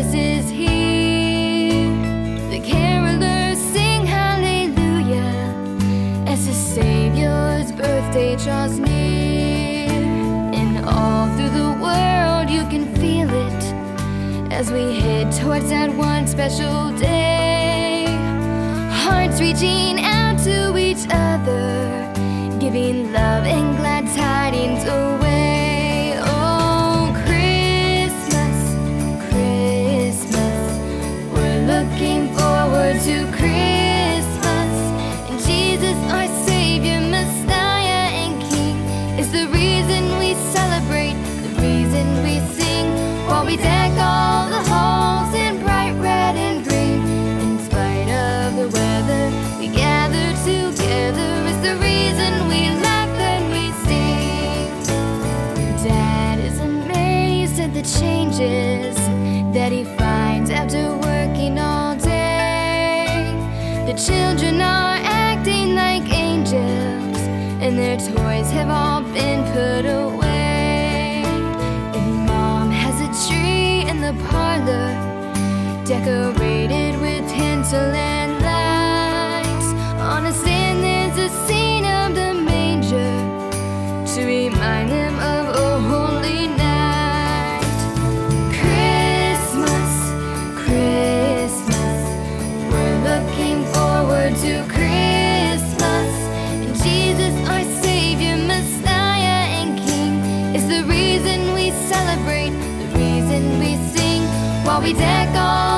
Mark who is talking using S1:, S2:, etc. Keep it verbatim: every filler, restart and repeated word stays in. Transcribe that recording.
S1: Jesus is here. The carolers sing hallelujah as the Savior's birthday draws near. And all through the world you can feel it as we head towards that one special day. Hearts reaching out to each other, giving love and glad tidings away. Oh, Christmas, Christmas, we're looking forward to Christmas. And Jesus, our Savior, Messiah, and King is the reason we celebrate, the reason we sing, while we deck all the halls in bright red and green. In spite of the weather, we gather together is the reason we laugh and we sing. Dad is amazed at the changes that he finds after working all day. The children are acting like angels, and their toys have all been put away. And Mom has a tree in the parlor, decorated with tinsel and lights. On a stand there's a scene of the manger to remind them of a holy night. Christmas, Christmas, we're looking forward to Christmas. And Jesus, our Savior, Messiah, and King is the reason we celebrate, the reason we sing, while we deck all